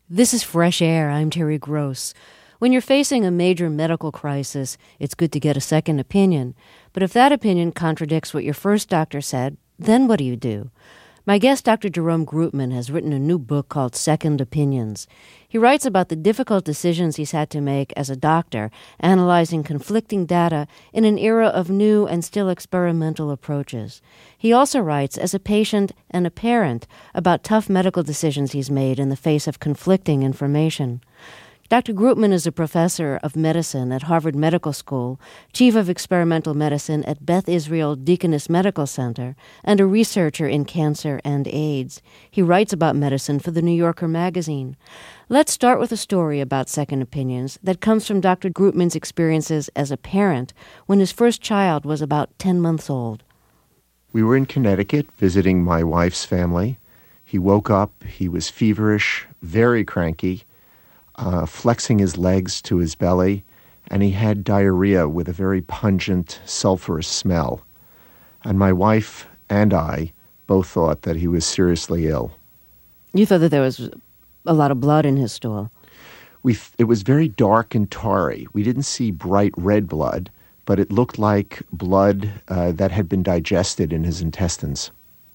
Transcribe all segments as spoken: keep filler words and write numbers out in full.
This is Fresh Air. I'm Terry Gross. When you're facing a major medical crisis, it's good to get a second opinion. But if that opinion contradicts what your first doctor said, then what do you do? My guest, Doctor Jerome Groopman, has written a new book called Second Opinions. He writes about the difficult decisions he's had to make as a doctor, analyzing conflicting data in an era of new and still experimental approaches. He also writes as a patient and a parent about tough medical decisions he's made in the face of conflicting information. Doctor Groopman is a professor of medicine at Harvard Medical School, chief of experimental medicine at Beth Israel Deaconess Medical Center, and a researcher in cancer and AIDS. He writes about medicine for the New Yorker magazine. Let's start with a story about second opinions that comes from Doctor Groopman's experiences as a parent when his first child was about ten months old. We were in Connecticut visiting my wife's family. He woke up, he was feverish, very cranky, Uh, flexing his legs to his belly, and he had diarrhea with a very pungent, sulfurous smell. And my wife and I both thought that he was seriously ill. You thought that there was a lot of blood in his stool. We th- it was very dark and tarry. We didn't see bright red blood, but it looked like blood uh, that had been digested in his intestines.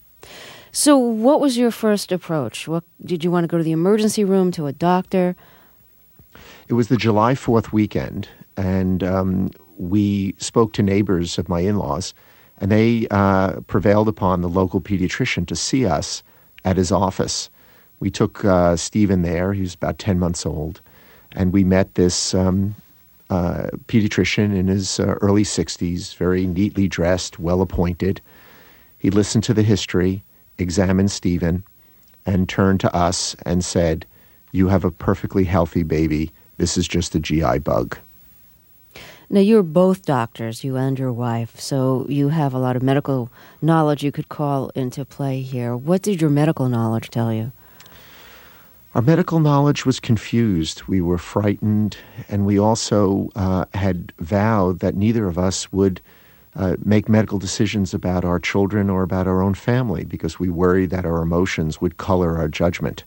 So what was your first approach? What, did you want to go to the emergency room, to a doctor? It was the July fourth weekend, and um, we spoke to neighbors of my in-laws, and they uh, prevailed upon the local pediatrician to see us at his office. We took uh, Stephen there. He was about ten months old, and we met this um, uh, pediatrician in his uh, early sixties, very neatly dressed, well-appointed. He listened to the history, examined Stephen, and turned to us and said, "You have a perfectly healthy baby. This is just a G I bug." Now, you're both doctors, you and your wife, so you have a lot of medical knowledge you could call into play here. What did your medical knowledge tell you? Our medical knowledge was confused. We were frightened, and we also uh, had vowed that neither of us would uh, make medical decisions about our children or about our own family because we worried that our emotions would color our judgment.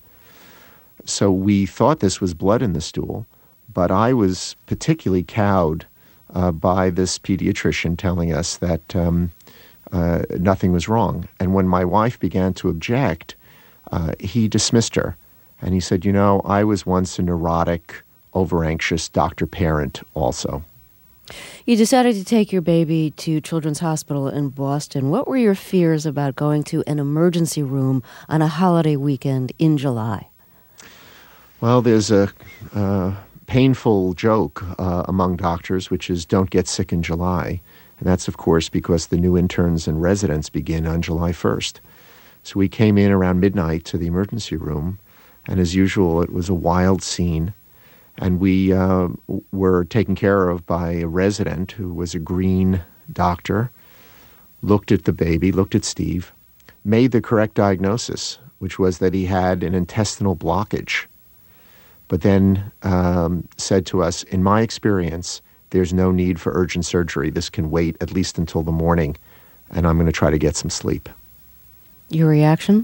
So we thought this was blood in the stool, but I was particularly cowed uh, by this pediatrician telling us that um, uh, nothing was wrong. And when my wife began to object, uh, he dismissed her. And he said, you know, I was once a neurotic, over-anxious doctor-parent also. You decided to take your baby to Children's Hospital in Boston. What were your fears about going to an emergency room on a holiday weekend in July? Well, there's a uh, painful joke uh, among doctors, which is don't get sick in July. And that's, of course, because the new interns and residents begin on July first. So we came in around midnight to the emergency room, and as usual, it was a wild scene. And we uh, were taken care of by a resident who was a green doctor, looked at the baby, looked at Steve, made the correct diagnosis, which was that he had an intestinal blockage. But then um, said to us, in my experience, there's no need for urgent surgery. This can wait at least until the morning, and I'm going to try to get some sleep. Your reaction?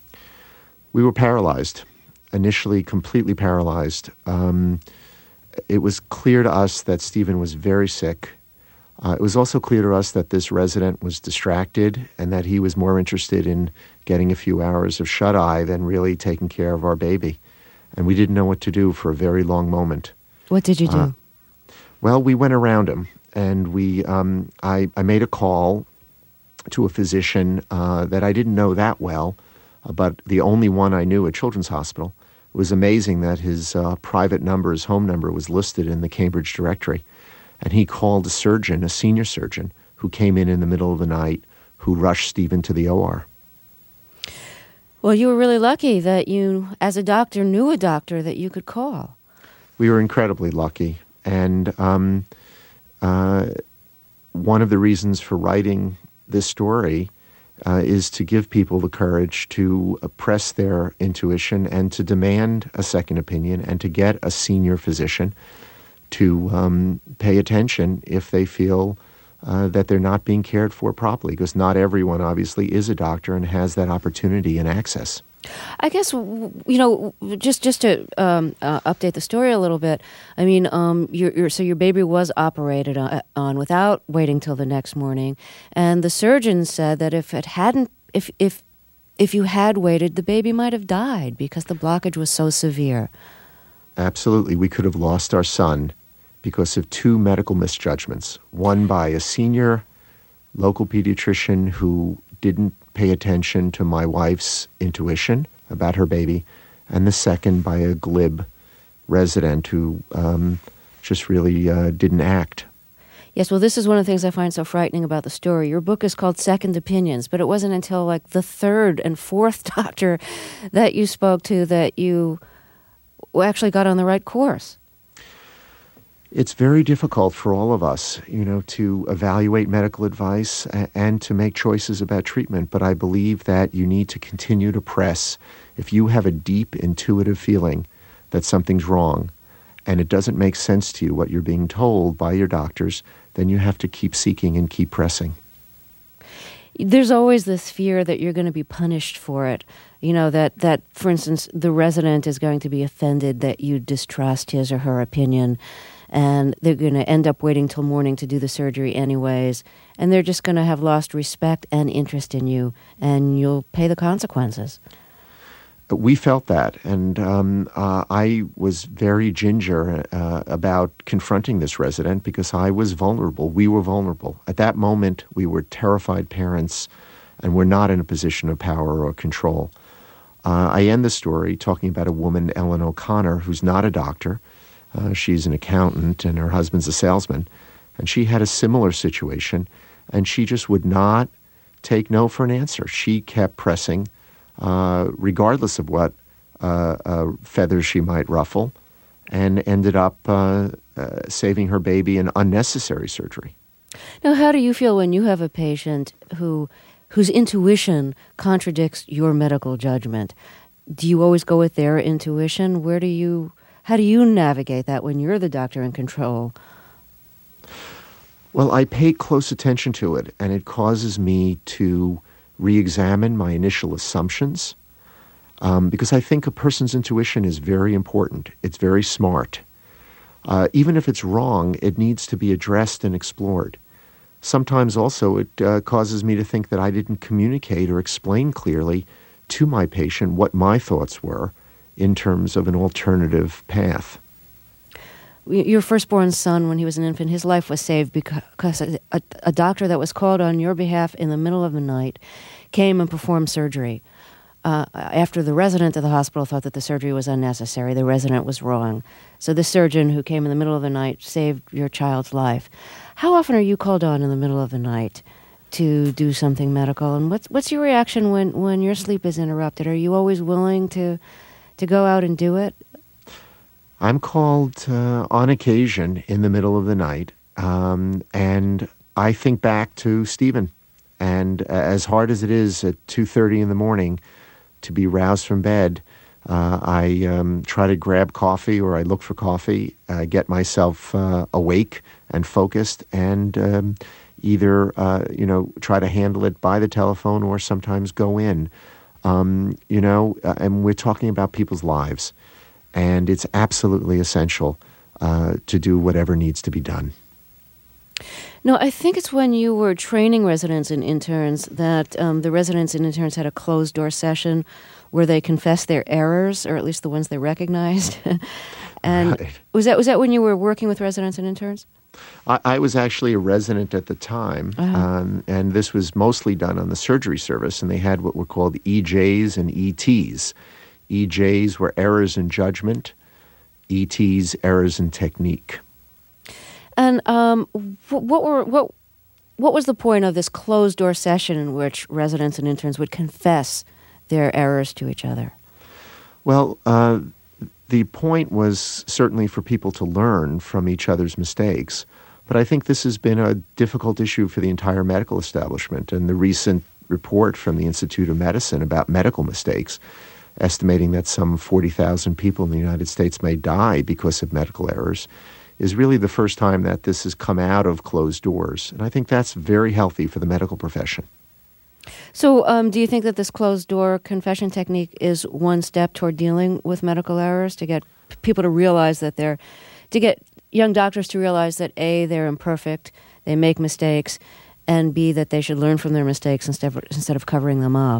We were paralyzed, initially completely paralyzed. Um, it was clear to us that Stephen was very sick. Uh, it was also clear to us that this resident was distracted and that he was more interested in getting a few hours of shut-eye than really taking care of our baby. And we didn't know what to do for a very long moment. What did you do? Uh, well, we went around him, and we um, I, I made a call to a physician uh, that I didn't know that well, uh, but the only one I knew at Children's Hospital. It was amazing that his uh, private number, his home number, was listed in the Cambridge directory. And he called a surgeon, a senior surgeon, who came in in the middle of the night, who rushed Stephen to the O R. Well, you were really lucky that you, as a doctor, knew a doctor that you could call. We were incredibly lucky. And um, uh, one of the reasons for writing this story uh, is to give people the courage to uh, press their intuition and to demand a second opinion and to get a senior physician to um, pay attention if they feel uh, that they're not being cared for properly, because not everyone obviously is a doctor and has that opportunity and access. I guess, w- you know, just just to um, uh, update the story a little bit. I mean, um, your, your, so your baby was operated on, on without waiting till the next morning, and the surgeon said that if it hadn't, if if if you had waited, the baby might have died because the blockage was so severe. Absolutely, we could have lost our son because of two medical misjudgments. One by a senior local pediatrician who didn't pay attention to my wife's intuition about her baby, and the second by a glib resident who um, just really uh, didn't act. Yes, well, this is one of the things I find so frightening about the story. Your book is called Second Opinions, but it wasn't until like the third and fourth doctor that you spoke to that you actually got on the right course. It's very difficult for all of us, you know, to evaluate medical advice and to make choices about treatment. But I believe that you need to continue to press. If you have a deep intuitive feeling that something's wrong and it doesn't make sense to you what you're being told by your doctors, then you have to keep seeking and keep pressing. There's always this fear that you're going to be punished for it. You know, that, that, for instance, the resident is going to be offended that you distrust his or her opinion, and they're going to end up waiting till morning to do the surgery anyways, and they're just going to have lost respect and interest in you, and you'll pay the consequences. We felt that, and um, uh, I was very ginger uh, about confronting this resident because I was vulnerable. We were vulnerable. At that moment, we were terrified parents, and we're not in a position of power or control. Uh, I end the story talking about a woman, Ellen O'Connor, who's not a doctor. Uh, she's an accountant, and her husband's a salesman. And she had a similar situation, and she just would not take no for an answer. She kept pressing, uh, regardless of what uh, uh, feathers she might ruffle, and ended up uh, uh, saving her baby an unnecessary surgery. Now, how do you feel when you have a patient who whose intuition contradicts your medical judgment? Do you always go with their intuition? Where do you, how do you navigate that when you're the doctor in control? Well, I pay close attention to it, and it causes me to re-examine my initial assumptions, um, because I think a person's intuition is very important. It's very smart. Uh, even if it's wrong, it needs to be addressed and explored. Sometimes also it uh, causes me to think that I didn't communicate or explain clearly to my patient what my thoughts were in terms of an alternative path. Your firstborn son, when he was an infant, his life was saved because a, a, a doctor that was called on your behalf in the middle of the night came and performed surgery. Uh, after the resident of the hospital thought that the surgery was unnecessary, the resident was wrong. So the surgeon who came in the middle of the night saved your child's life. How often are you called on in the middle of the night to do something medical? And what's what's your reaction when, when your sleep is interrupted? Are you always willing to to go out and do it? I'm called uh, on occasion in the middle of the night, um, and I think back to Stephen. And uh, as hard as it is at two thirty in the morning to be roused from bed, uh, I um, try to grab coffee, or I look for coffee, uh, get myself uh, awake and focused, and um, either uh, you know try to handle it by the telephone or sometimes go in. Um, you know, uh, and we're talking about people's lives, and it's absolutely essential uh, to do whatever needs to be done. No, I think it's when you were training residents and interns that um, the residents and interns had a closed-door session where they confessed their errors, or at least the ones they recognized. And right. was that was that when you were working with residents and interns? I, I was actually a resident at the time, Uh-huh. um, and this was mostly done on the surgery service, and they had what were called E Js and E Ts. E Js were errors in judgment, E Ts, errors in technique. And um, what were what what was the point of this closed door session in which residents and interns would confess their errors to each other? Well, uh, the point was certainly for people to learn from each other's mistakes, but I think this has been a difficult issue for the entire medical establishment. And the recent report from the Institute of Medicine about medical mistakes, estimating that some forty thousand people in the United States may die because of medical errors, is really the first time that this has come out of closed doors. And I think that's very healthy for the medical profession. So um, do you think that this closed-door confession technique is one step toward dealing with medical errors, to get people to realize that they're, to get young doctors to realize that A, they're imperfect, they make mistakes, and B, that they should learn from their mistakes instead of, instead of covering them up?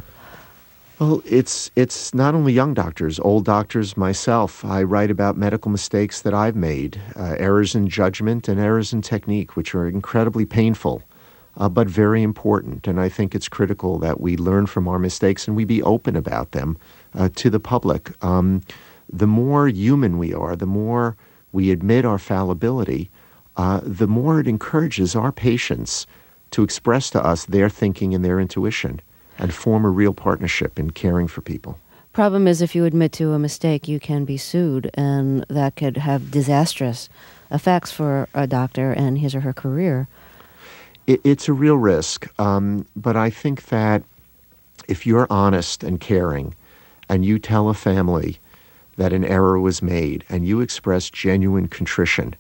Well, it's it's not only young doctors, old doctors, myself. I write about medical mistakes that I've made, uh, errors in judgment and errors in technique, which are incredibly painful, uh, but very important. And I think it's critical that we learn from our mistakes and we be open about them uh, to the public. Um, the more human we are, the more we admit our fallibility, uh, the more it encourages our patients to express to us their thinking and their intuition, and form a real partnership in caring for people. Problem is, if you admit to a mistake, you can be sued, and that could have disastrous effects for a doctor and his or her career. It, it's a real risk, um, but I think that if you're honest and caring, and you tell a family that an error was made, and you express genuine contrition,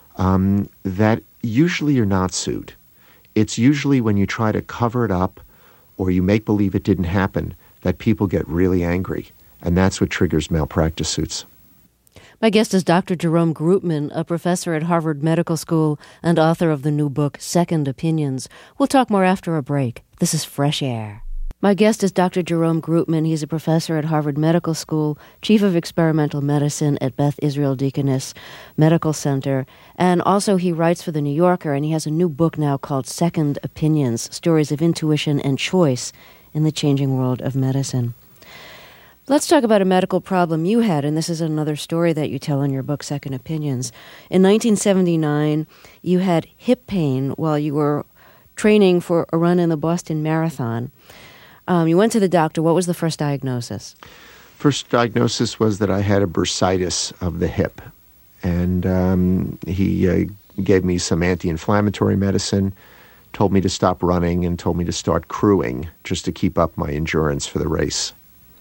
um, that usually you're not sued. It's usually when you try to cover it up or you make believe it didn't happen that people get really angry, and that's what triggers malpractice suits. My guest is Doctor Jerome Groopman, a professor at Harvard Medical School and author of the new book, Second Opinions. We'll talk more after a break. This is Fresh Air. My guest is Doctor Jerome Groopman. He's a professor at Harvard Medical School, chief of experimental medicine at Beth Israel Deaconess Medical Center, and also he writes for The New Yorker, and he has a new book now called Second Opinions, Stories of Intuition and Choice in the Changing World of Medicine. Let's talk about a medical problem you had, and this is another story that you tell in your book, Second Opinions. In nineteen seventy-nine, you had hip pain while you were training for a run in the Boston Marathon. Um, you went to the doctor. What was the first diagnosis? First diagnosis was that I had a bursitis of the hip. And um, he uh, gave me some anti-inflammatory medicine, told me to stop running, and told me to start crewing just to keep up my endurance for the race.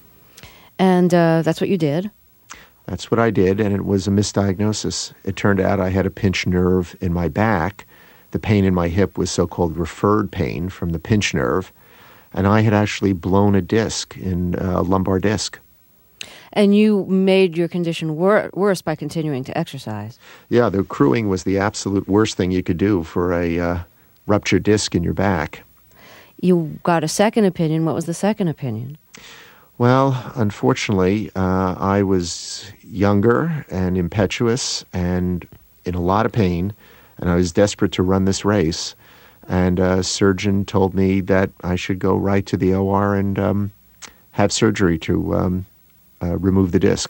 And uh, that's what you did? That's what I did, and it was a misdiagnosis. It turned out I had a pinched nerve in my back. The pain in my hip was so-called referred pain from the pinched nerve. And I had actually blown a disc in a lumbar disc. And you made your condition wor- worse by continuing to exercise. Yeah, the crewing was the absolute worst thing you could do for a uh, ruptured disc in your back. You got a second opinion. What was the second opinion? Well, unfortunately, uh, I was younger and impetuous and in a lot of pain, and I was desperate to run this race. And a surgeon told me that I should go right to the O R and um, have surgery to um, uh, remove the disc.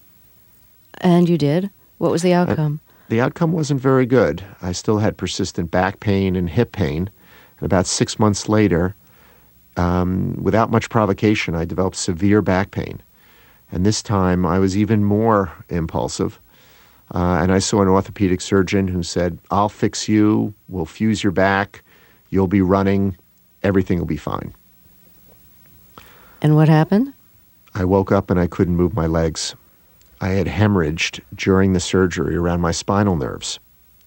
And you did? What was the outcome? Uh, the outcome wasn't very good. I still had persistent back pain and hip pain. And about six months later, um, without much provocation, I developed severe back pain. And this time I was even more impulsive. Uh, and I saw an orthopedic surgeon who said, I'll fix you, we'll fuse your back, you'll be running, everything will be fine. And what happened? I woke up and I couldn't move my legs. I had hemorrhaged during the surgery around my spinal nerves.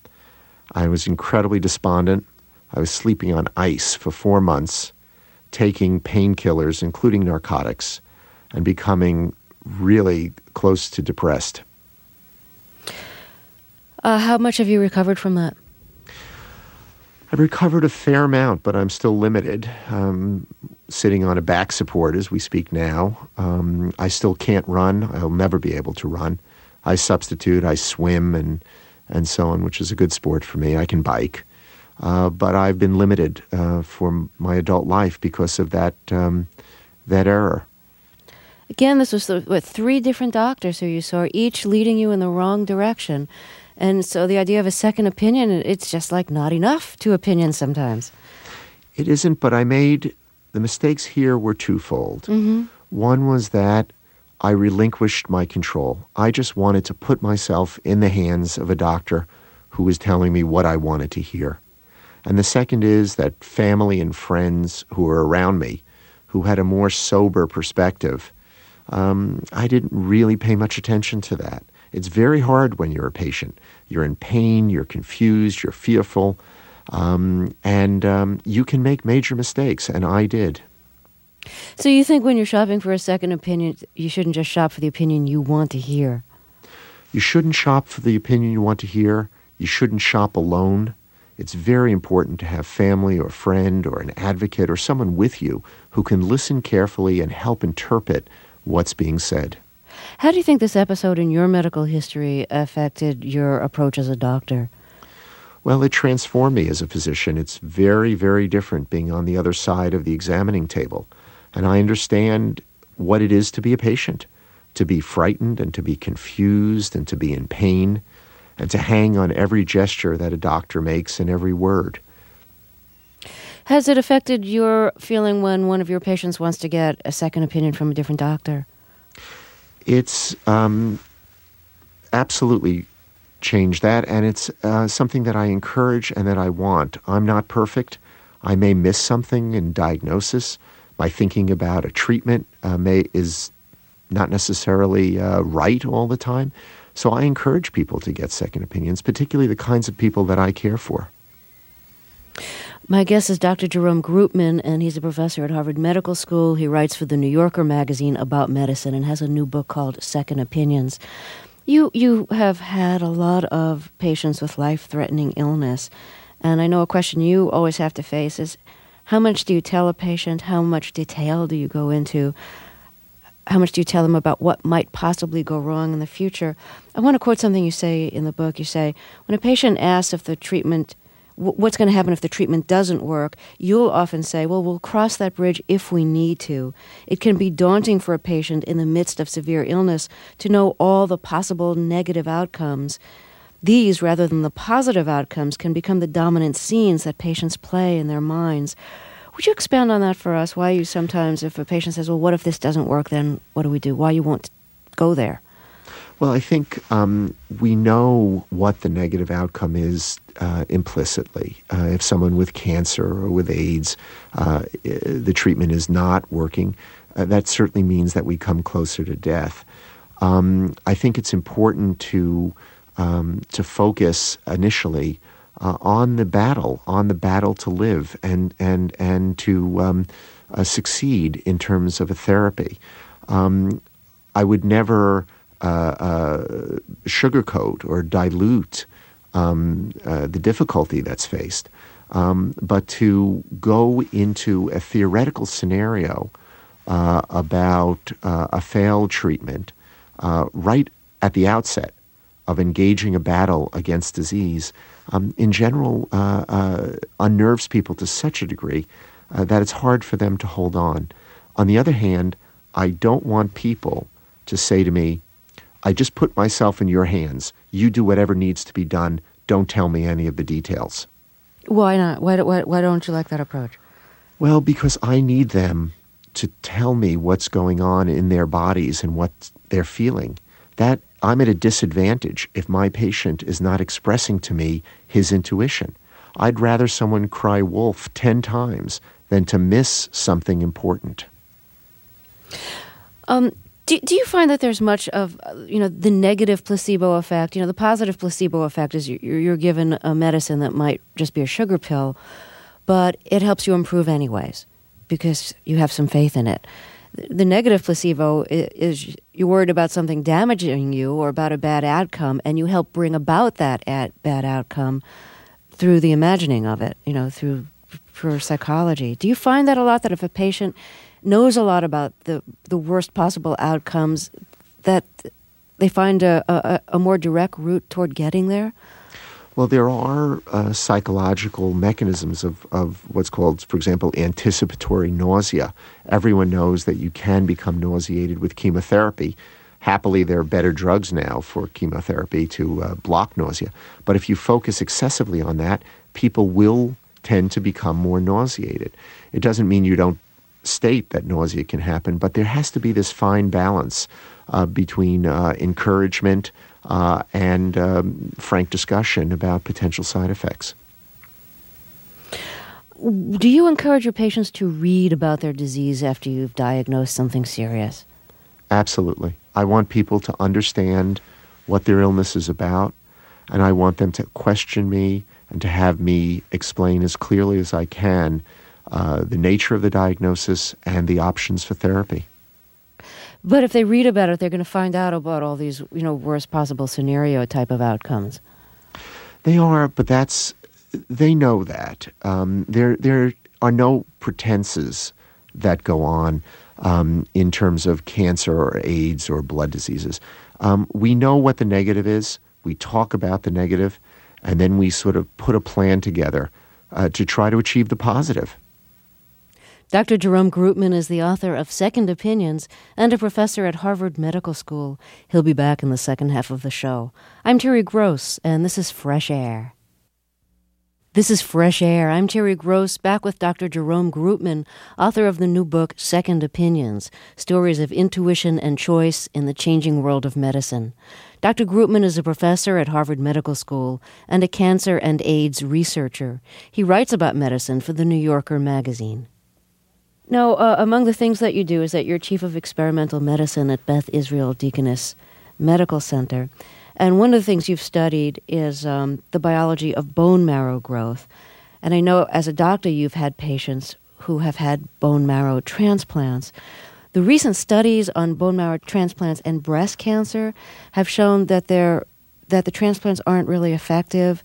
I was incredibly despondent. I was sleeping on ice for four months, taking painkillers, including narcotics, and becoming really close to depressed. Uh, how much have you recovered from that? I've recovered a fair amount, but I'm still limited. Um, sitting on a back support as we speak now. Um, I still can't run. I'll never be able to run. I substitute, I swim, and and so on, which is a good sport for me. I can bike. Uh, but I've been limited uh, for my adult life because of that um, that error. Again, this was what, three different doctors who you saw, each leading you in the wrong direction. And so the idea of a second opinion, it's just like not enough two opinions sometimes. It isn't, but I made, the mistakes here were twofold. Mm-hmm. One was that I relinquished my control. I just wanted to put myself in the hands of a doctor who was telling me what I wanted to hear. And the second is that family and friends who were around me, who had a more sober perspective, um, I didn't really pay much attention to that. It's very hard when you're a patient. You're in pain, you're confused, you're fearful, um, and um, you can make major mistakes, and I did. So you think when you're shopping for a second opinion, you shouldn't just shop for the opinion you want to hear? You shouldn't shop for the opinion you want to hear. You shouldn't shop alone. It's very important to have family or a friend or an advocate or someone with you who can listen carefully and help interpret what's being said. How do you think this episode in your medical history affected your approach as a doctor? Well, it transformed me as a physician. It's very, very different being on the other side of the examining table. And I understand what it is to be a patient, to be frightened and to be confused and to be in pain and to hang on every gesture that a doctor makes and every word. Has it affected your feeling when one of your patients wants to get a second opinion from a different doctor? It's um, absolutely changed that, and it's uh, something that I encourage and that I want. I'm not perfect. I may miss something in diagnosis. My thinking about a treatment uh, may is not necessarily uh, right all the time. So I encourage people to get second opinions, particularly the kinds of people that I care for. My guest is Doctor Jerome Groopman, and he's a professor at Harvard Medical School. He writes for the New Yorker magazine about medicine and has a new book called Second Opinions. You you have had a lot of patients with life-threatening illness, and I know a question you always have to face is, how much do you tell a patient? How much detail do you go into? How much do you tell them about what might possibly go wrong in the future? I want to quote something you say in the book. You say, when a patient asks if the treatment, what's going to happen if the treatment doesn't work, you'll often say, well, we'll cross that bridge if we need to. It can be daunting for a patient in the midst of severe illness to know all the possible negative outcomes. These, rather than the positive outcomes, can become the dominant scenes that patients play in their minds. Would you expand on that for us? Why you sometimes, if a patient says, well, what if this doesn't work, then what do we do? Why you won't go there? Well, I think um, we know what the negative outcome is uh, implicitly. Uh, if someone with cancer or with AIDS, uh, the treatment is not working, uh, that certainly means that we come closer to death. Um, I think it's important to um, to focus initially Uh, on the battle, on the battle to live and and and to um, uh, succeed in terms of a therapy. Um, I would never uh, uh, sugarcoat or dilute um, uh, the difficulty that's faced, um, but to go into a theoretical scenario uh, about uh, a failed treatment uh, right at the outset of engaging a battle against disease, um, in general, uh, uh, unnerves people to such a degree uh, that it's hard for them to hold on. On the other hand, I don't want people to say to me, I just put myself in your hands. You do whatever needs to be done. Don't tell me any of the details. Why not? Why, why, why don't you like that approach? Well, because I need them to tell me what's going on in their bodies and what they're feeling. That I'm at a disadvantage if my patient is not expressing to me his intuition. I'd rather someone cry wolf ten times than to miss something important. Um, do, do you find that there's much of, you know, the negative placebo effect? You know, the positive placebo effect is you're, you're given a medicine that might just be a sugar pill, but it helps you improve anyways because you have some faith in it. The negative placebo is you're worried about something damaging you or about a bad outcome, and you help bring about that ad, bad outcome through the imagining of it, you know, through for psychology. Do you find that a lot, that if a patient knows a lot about the, the worst possible outcomes, that they find a, a, a more direct route toward getting there? Well, there are uh, psychological mechanisms of, of what's called, for example, anticipatory nausea. Everyone knows that you can become nauseated with chemotherapy. Happily, there are better drugs now for chemotherapy to uh, block nausea. But if you focus excessively on that, people will tend to become more nauseated. It doesn't mean you don't state that nausea can happen, but there has to be this fine balance uh, between uh, encouragement Uh, and um, frank discussion about potential side effects. Do you encourage your patients to read about their disease after you've diagnosed something serious? Absolutely. I want people to understand what their illness is about, and I want them to question me and to have me explain as clearly as I can uh, the nature of the diagnosis, and the options for therapy. But if they read about it, they're going to find out about all these, you know, worst possible scenario type of outcomes. They are, but that's, they know that. Um, there, there are no pretenses that go on um, in terms of cancer or AIDS or blood diseases. Um, we know what the negative is. We talk about the negative, and then we sort of put a plan together uh, to try to achieve the positive. Doctor Jerome Groopman is the author of Second Opinions and a professor at Harvard Medical School. He'll be back in the second half of the show. I'm Terry Gross, and this is Fresh Air. This is Fresh Air. I'm Terry Gross, back with Doctor Jerome Groopman, author of the new book, Second Opinions, Stories of Intuition and Choice in the Changing World of Medicine. Doctor Groopman is a professor at Harvard Medical School and a cancer and AIDS researcher. He writes about medicine for the New Yorker magazine. Now, uh, among the things that you do is that you're chief of experimental medicine at Beth Israel Deaconess Medical Center. And one of the things you've studied is um, the biology of bone marrow growth. And I know as a doctor you've had patients who have had bone marrow transplants. The recent studies on bone marrow transplants and breast cancer have shown that they're, that the transplants aren't really effective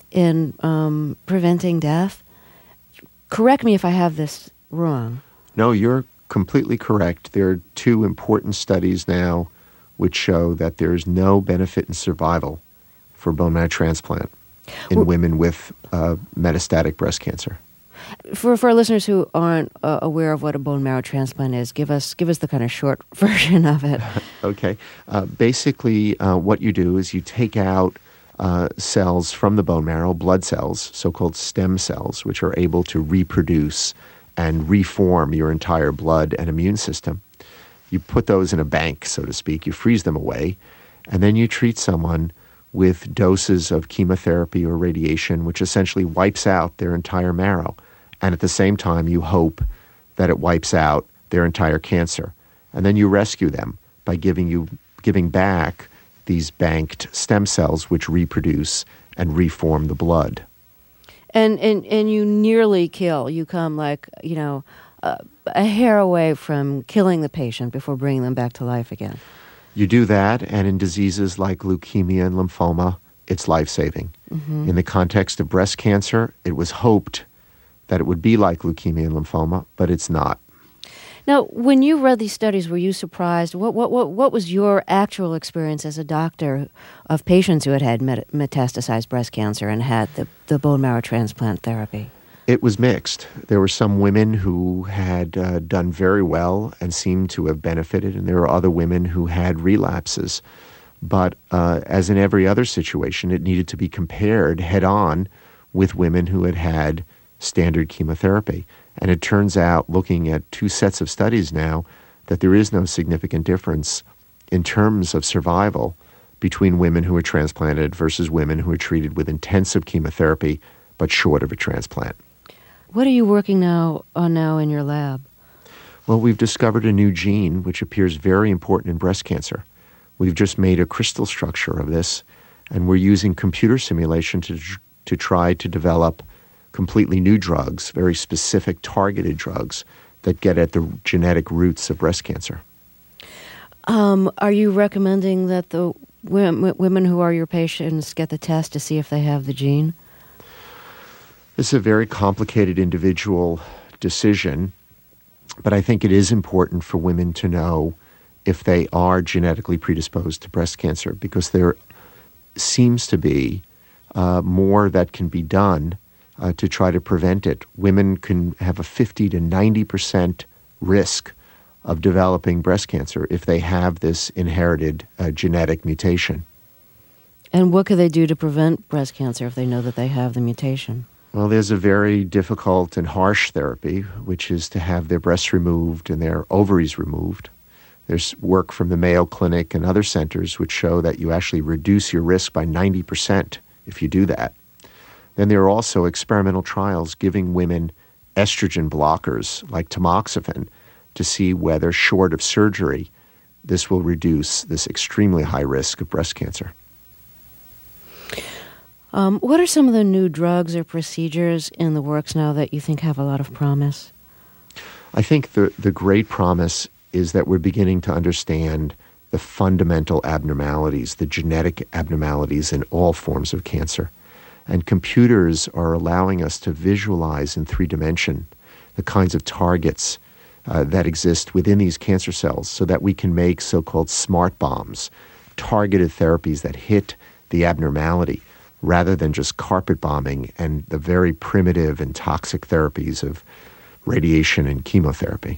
in um, preventing death. Correct me if I have this wrong. No, you're completely correct. There are two important studies now which show that there's no benefit in survival for bone marrow transplant in well, women with uh, metastatic breast cancer. For for our listeners who aren't uh, aware of what a bone marrow transplant is, give us give us the kind of short version of it. Okay. Uh, basically, uh, what you do is you take out uh, cells from the bone marrow, blood cells, so-called stem cells, which are able to reproduce and reform your entire blood and immune system. You put those in a bank, so to speak. You freeze them away, and then you treat someone with doses of chemotherapy or radiation, which essentially wipes out their entire marrow. And at the same time, you hope that it wipes out their entire cancer. And then you rescue them by giving you giving back these banked stem cells, which reproduce and reform the blood. And and and you nearly kill. You come like, you know, uh, a hair away from killing the patient before bringing them back to life again. You do that, and in diseases like leukemia and lymphoma, it's life-saving. Mm-hmm. In the context of breast cancer, it was hoped that it would be like leukemia and lymphoma, but it's not. Now, when you read these studies, were you surprised? What what what, what was your actual experience as a doctor of patients who had had met- metastasized breast cancer and had the, the bone marrow transplant therapy? It was mixed. There were some women who had uh, done very well and seemed to have benefited, and there were other women who had relapses. But uh, as in every other situation, it needed to be compared head-on with women who had had standard chemotherapy. And it turns out, looking at two sets of studies now, that there is no significant difference in terms of survival between women who are transplanted versus women who are treated with intensive chemotherapy but short of a transplant. What are you working now on now in your lab? Well, we've discovered a new gene which appears very important in breast cancer. We've just made a crystal structure of this, and we're using computer simulation to to try to develop completely new drugs, very specific targeted drugs that get at the genetic roots of breast cancer. Um, are you recommending that the w- women who are your patients get the test to see if they have the gene? This is a very complicated individual decision, but I think it is important for women to know if they are genetically predisposed to breast cancer, because there seems to be uh, more that can be done uh, to try to prevent it. Women can have a fifty to ninety percent risk of developing breast cancer if they have this inherited uh, genetic mutation. And what could they do to prevent breast cancer if they know that they have the mutation? Well, there's a very difficult and harsh therapy, which is to have their breasts removed and their ovaries removed. There's work from the Mayo Clinic and other centers which show that you actually reduce your risk by ninety percent if you do that. Then there are also experimental trials giving women estrogen blockers like tamoxifen to see whether, short of surgery, this will reduce this extremely high risk of breast cancer. Um, what are some of the new drugs or procedures in the works now that you think have a lot of promise? I think the, the great promise is that we're beginning to understand the fundamental abnormalities, the genetic abnormalities in all forms of cancer. And computers are allowing us to visualize in three dimension the kinds of targets uh, that exist within these cancer cells so that we can make so-called smart bombs, targeted therapies that hit the abnormality rather than just carpet bombing and the very primitive and toxic therapies of radiation and chemotherapy.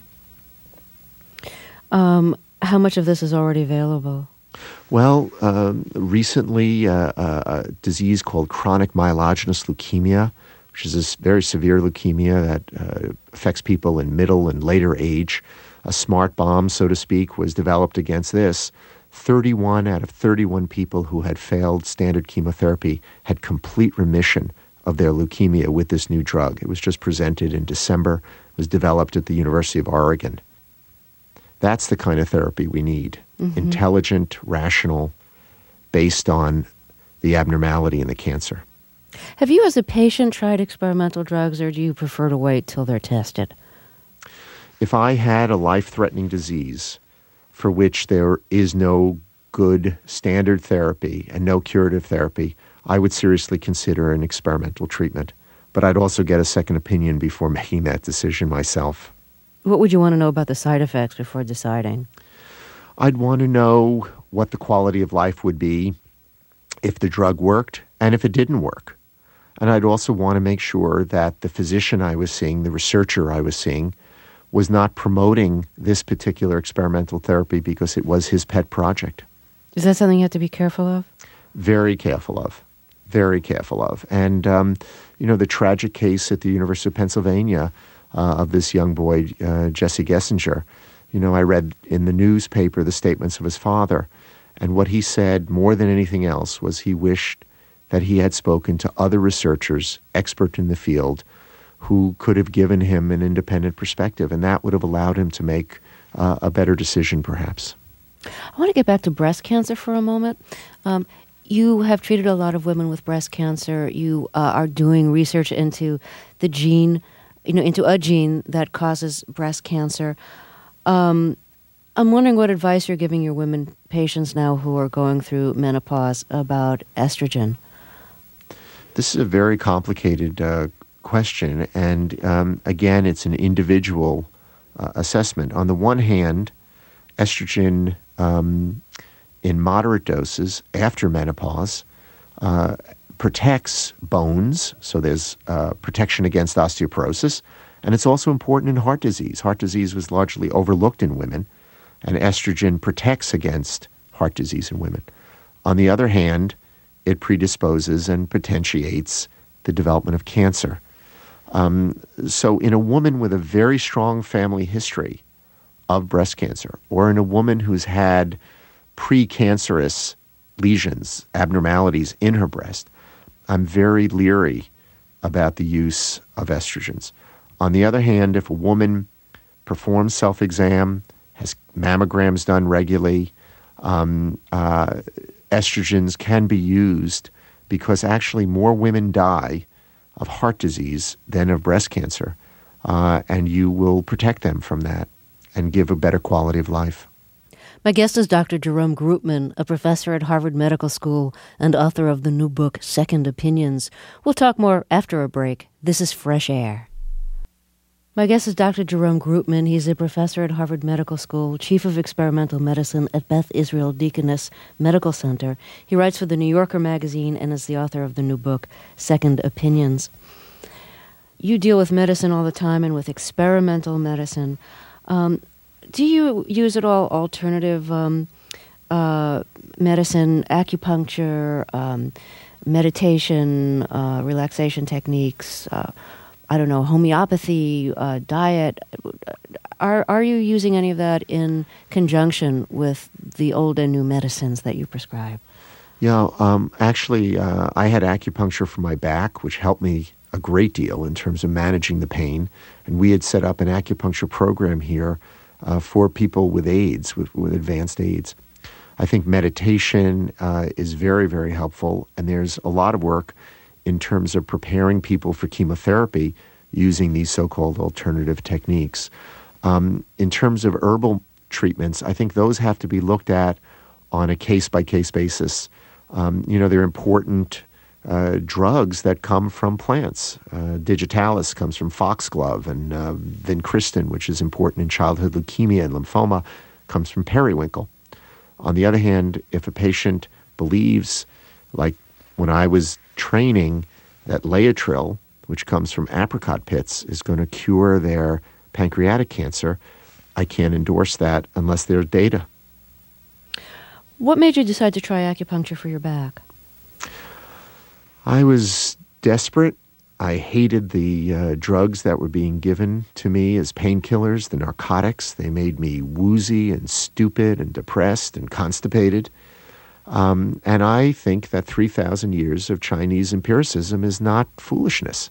Um, how much of this is already available? Well, um, recently uh, a disease called chronic myelogenous leukemia, which is a very severe leukemia that uh, affects people in middle and later age. A smart bomb, so to speak, was developed against this. thirty-one out of thirty-one people who had failed standard chemotherapy had complete remission of their leukemia with this new drug. It was just presented in December. It was developed at the University of Oregon. That's the kind of therapy we need. Mm-hmm. Intelligent, rational, based on the abnormality in the cancer. Have you as a patient tried experimental drugs, or do you prefer to wait till they're tested? If I had a life-threatening disease for which there is no good standard therapy and no curative therapy, I would seriously consider an experimental treatment. But I'd also get a second opinion before making that decision myself. What would you want to know about the side effects before deciding? I'd want to know what the quality of life would be if the drug worked and if it didn't work. And I'd also want to make sure that the physician I was seeing, the researcher I was seeing, was not promoting this particular experimental therapy because it was his pet project. Is that something you have to be careful of? Very careful of. Very careful of. And, um, you know, the tragic case at the University of Pennsylvania uh, of this young boy, uh, Jesse Gessinger, you know, I read in the newspaper the statements of his father. And what he said more than anything else was he wished that he had spoken to other researchers, expert in the field, who could have given him an independent perspective. And that would have allowed him to make uh, a better decision, perhaps. I want to get back to breast cancer for a moment. Um, you have treated a lot of women with breast cancer. You uh, are doing research into the gene, you know, into a gene that causes breast cancer. Um, I'm wondering what advice you're giving your women patients now who are going through menopause about estrogen. This is a very complicated uh, question, and um, again, it's an individual uh, assessment. On the one hand, estrogen um, in moderate doses after menopause uh, protects bones, so there's uh, protection against osteoporosis, and it's also important in heart disease. Heart disease was largely overlooked in women, and estrogen protects against heart disease in women. On the other hand, it predisposes and potentiates the development of cancer. Um, so in a woman with a very strong family history of breast cancer, or in a woman who's had precancerous lesions, abnormalities in her breast, I'm very leery about the use of estrogens. On the other hand, if a woman performs self-exam, has mammograms done regularly, um, uh, estrogens can be used because actually more women die of heart disease than of breast cancer, uh, and you will protect them from that and give a better quality of life. My guest is Doctor Jerome Groopman, a professor at Harvard Medical School and author of the new book, Second Opinions. We'll talk more after a break. This is Fresh Air. My guest is Doctor Jerome Groopman. He's a professor at Harvard Medical School, chief of experimental medicine at Beth Israel Deaconess Medical Center. He writes for the New Yorker magazine and is the author of the new book, Second Opinions. You deal with medicine all the time and with experimental medicine. Um, do you use at all alternative um, uh, medicine, acupuncture, um, meditation, uh, relaxation techniques, uh, I don't know, homeopathy, uh, diet? Are are you using any of that in conjunction with the old and new medicines that you prescribe? Yeah, um, actually, uh, I had acupuncture for my back, which helped me a great deal in terms of managing the pain. And we had set up an acupuncture program here uh, for people with AIDS, with, with advanced AIDS. I think meditation uh, is very, very helpful, and there's a lot of work in terms of preparing people for chemotherapy using these so-called alternative techniques. Um, in terms of herbal treatments, I think those have to be looked at on a case-by-case basis. Um, you know, they're important uh, drugs that come from plants. Uh, digitalis comes from foxglove, and uh, vincristine, which is important in childhood leukemia and lymphoma, comes from periwinkle. On the other hand, if a patient believes, like when I was training, that Laetrile, which comes from apricot pits, is going to cure their pancreatic cancer, I can't endorse that unless there's data. What made you decide to try acupuncture for your back? I was desperate. I hated the uh, drugs that were being given to me as painkillers, the narcotics. They made me woozy and stupid and depressed and constipated. Um, and I think that three thousand years of Chinese empiricism is not foolishness.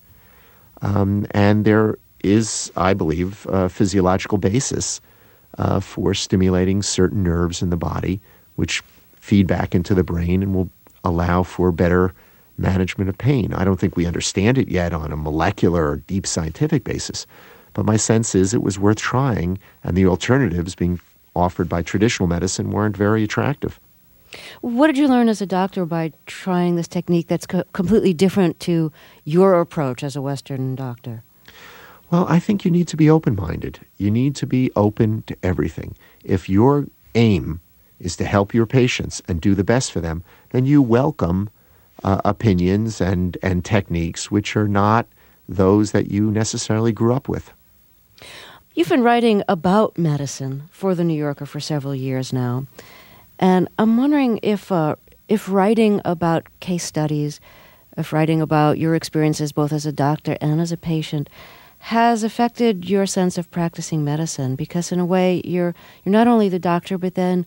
Um, and there is, I believe, a physiological basis uh, for stimulating certain nerves in the body, which feed back into the brain and will allow for better management of pain. I don't think we understand it yet on a molecular or deep scientific basis, but my sense is it was worth trying, and the alternatives being offered by traditional medicine weren't very attractive. What did you learn as a doctor by trying this technique that's co- completely different to your approach as a Western doctor? Well, I think you need to be open-minded. You need to be open to everything. If your aim is to help your patients and do the best for them, then you welcome uh, opinions and, and techniques which are not those that you necessarily grew up with. You've been writing about medicine for The New Yorker for several years now. And I'm wondering if uh, if writing about case studies, if writing about your experiences both as a doctor and as a patient, has affected your sense of practicing medicine. Because in a way, you're you're not only the doctor, but then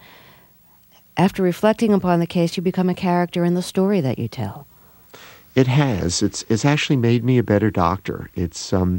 after reflecting upon the case, you become a character in the story that you tell. It has. It's it's actually made me a better doctor. It's um,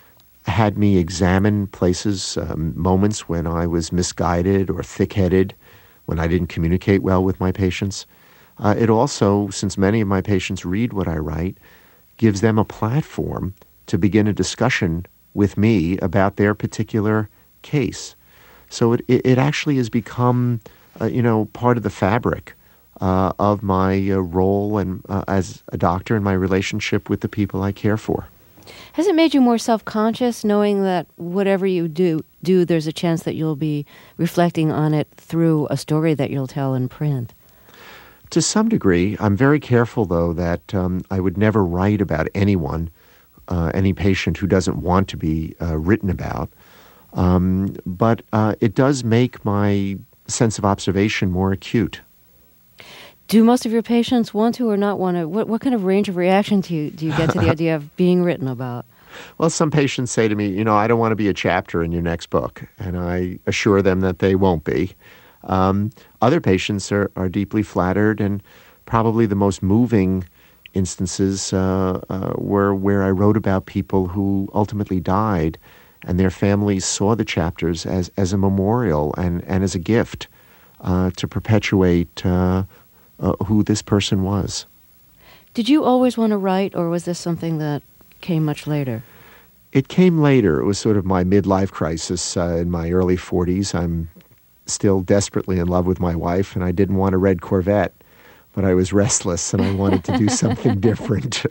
had me examine places, um, moments when I was misguided or thick-headed, when I didn't communicate well with my patients. Uh, it also, since many of my patients read what I write, gives them a platform to begin a discussion with me about their particular case. So it, it, it actually has become, uh, you know, part of the fabric uh, of my uh, role and uh, as a doctor and my relationship with the people I care for. Has it made you more self-conscious, knowing that whatever you do, do, there's a chance that you'll be reflecting on it through a story that you'll tell in print? To some degree. I'm very careful, though, that um, I would never write about anyone, uh, any patient who doesn't want to be uh, written about. Um, but uh, it does make my sense of observation more acute. Do most of your patients want to or not want to? What, what kind of range of reaction do you, do you get to the idea of being written about? Well, some patients say to me, you know, I don't want to be a chapter in your next book. And I assure them that they won't be. Um, other patients are, are deeply flattered, and probably the most moving instances uh, uh, were where I wrote about people who ultimately died, and their families saw the chapters as, as a memorial and, and as a gift uh, to perpetuate uh, uh, who this person was. Did you always want to write, or was this something that came much later? It came later. It was sort of my midlife crisis uh, in my early forties. I'm still desperately in love with my wife, and I didn't want a red Corvette, but I was restless and I wanted to do something different.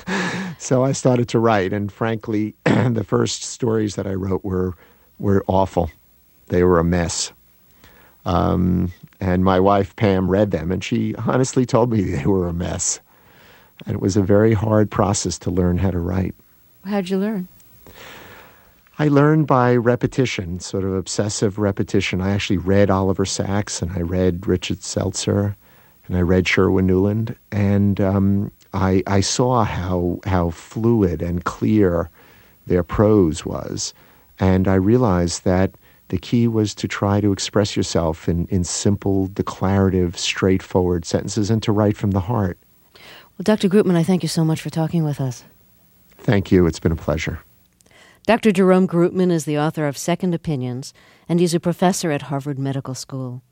So I started to write, and frankly, the first stories that I wrote were were awful. They were a mess. Um, and my wife, Pam, read them, and she honestly told me they were a mess. And it was a very hard process to learn how to write. How'd you learn? I learned by repetition, sort of obsessive repetition. I actually read Oliver Sacks, and I read Richard Seltzer, and I read Sherwin Nuland, and um, I, I saw how how fluid and clear their prose was, and I realized that the key was to try to express yourself in, in simple, declarative, straightforward sentences, and to write from the heart. Well, Doctor Groopman, I thank you so much for talking with us. Thank you. It's been a pleasure. Doctor Jerome Groopman is the author of Second Opinions, and he's a professor at Harvard Medical School.